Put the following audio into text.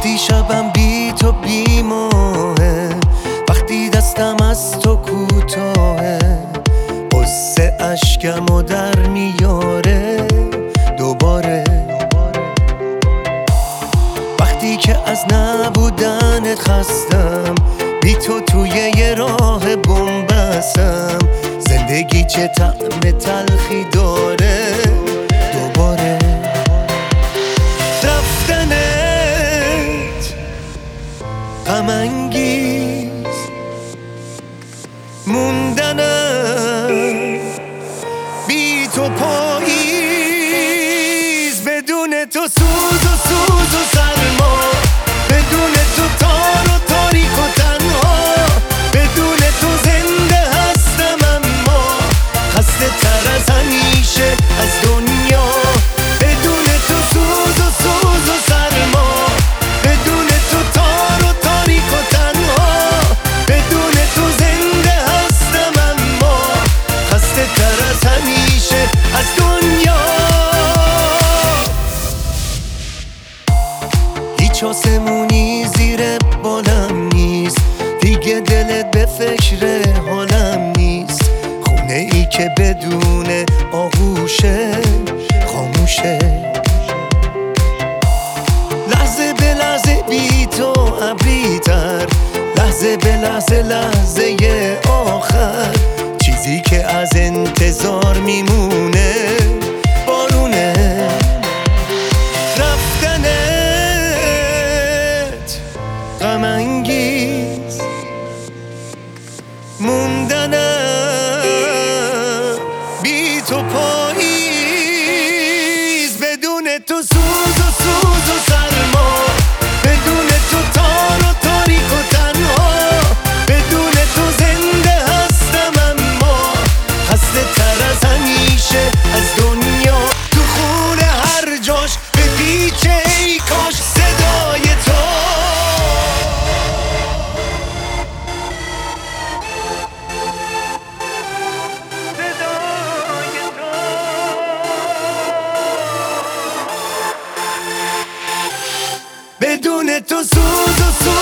وقتی شبم بی تو بی ماهه، وقتی دستم از تو کوتاهه، قصه اشکمو در میاره دوباره. وقتی که از نبودنت خستم، بی تو توی یه راه بنبستم، زندگی چه طعم تلخی داره دوباره. رفتنت غم انگیز، موندنم بی تو پاییز، بدون تو سوز و سوز و سرما، بدون تو تار و تاریک و تنها، بدون تو زنده هستم اما خسته تر از همیشه از دنیا. بدون تو سوز و سوز و سرما، بدون تو تار و تاریک و تنها، بدون تو زنده هستم اما خسته تر از همیشه از دنیا. هیچ آسمونی زیر بالم نیست، دیگه دلت به فکر حالم نیست، خونه ای که بدون آغوشه خاموشه. لحظه به لحظه بی تو ابری‌تر، لحظه به لحظه لحظه آخر، چیزی که از انتظار میمونه بارونه. رفتنت غم انگیز، موندنم بی تو پاییز، بدون تو سوز و سوز و سرما، بدون تو تار و تاریک و تنها، بدون تو زنده هستم اما خسته تر از همیشه از دنیا. تو خونه هر جاش به پیچه ای کاش صدای تو، بدون تو سوز و سوز